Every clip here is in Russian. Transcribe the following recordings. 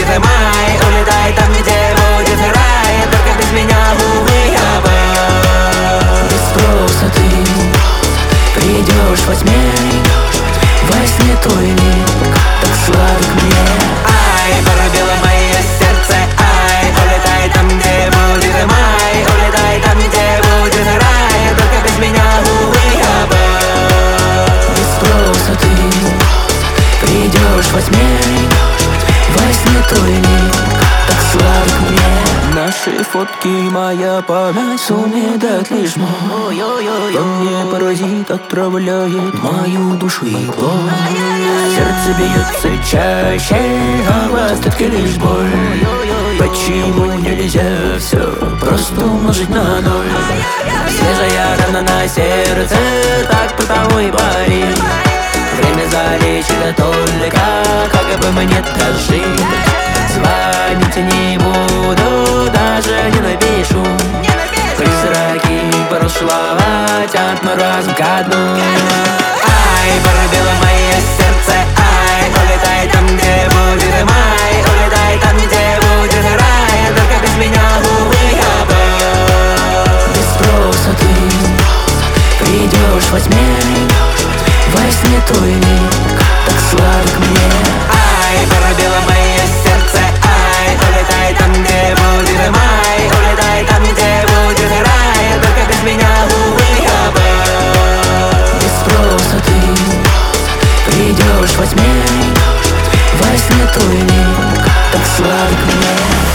будет май. Улетай там, где будет рай, только без меня, увы, ябай. Без спроса ты придешь во тьме, во сне твой миг так сладок мне. Ай, пробило мое сердце, ай, улетай там, где будет май. Улетай там, где будет рай, только без меня, увы, ябай. Без спроса ты придешь во тьме, во сне твой миг так сладок мне. Наши фотки, моя память сумеет дать лишь мой. Во мне паразит отравляет мою душу и плоть. Сердце бьется чаще, а в остатке лишь боль. Почему нельзя все просто умножить на ноль? Свежая рана на сердце, так потому и болит. Время залечит только, как бы мне дожить. Звонить не буду, даже не напишу. Призраки прошлого тянут мой разум ко дну. Ай, пробило мое сердце, ай, улетай там, где будет май. Улетай там, где будет рай, только без меня, увы, ябай. Без спроса ты придешь во тьме, во сне твой миг так сладок мне. Ай, пробило мое сердце, ай, улетай там, где будет май. Улетай там, где будет рай, только без меня, увы, ябай. Без спроса ты придешь во тьме, во сне твой миг так сладок мне.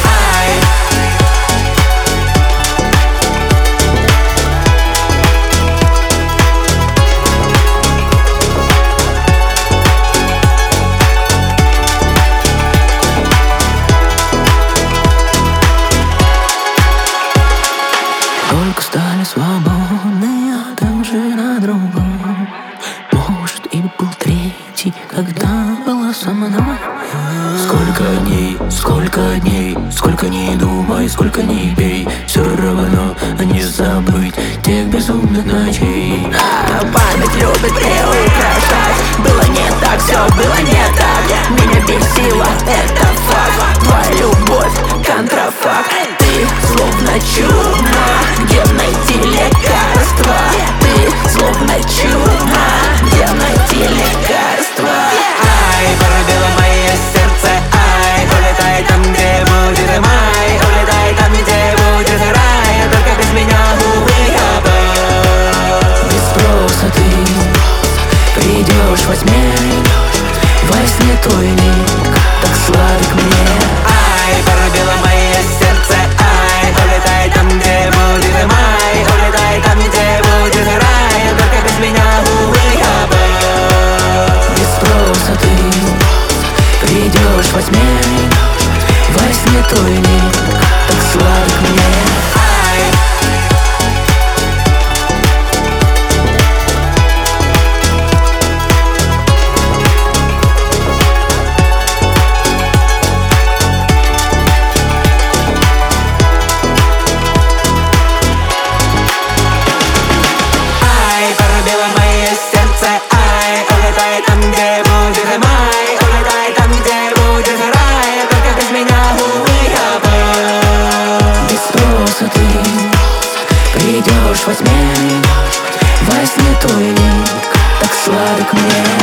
Только стали свободны, а ты уже на другом. Может, и был третий, когда была со мной. Сколько дней, сколько не думай, сколько не пей, все равно не забыть тех безумных ночей. Память любит приукрашать. Было не так, все было не так. Меня бесило, это факт. Твоя любовь, контрафакт. Ты словно чума, где найти лекарства? Ты словно чума, где найти лекарства? Ай, пробило мое сердце, ай, улетай там, где будет май. Улетай там, где будет рай, только без меня, увы, ябай. Без спроса ты придешь во тьме, во сне твой миг так сладок мне. Ай, пробило мое сердце, ай, улетай там, где будет май. Улетай там, где будет рай, только без меня, увы, ябай. Без спроса ты придешь во тьме, во сне твой миг так сладок мне. Ай, пробило мое сердце, ай, улетай там, где будет май. Улетай там, где будет рай, только без меня, увы, ябай. Без спроса ты придешь во тьме, во сне твой миг так сладок мне.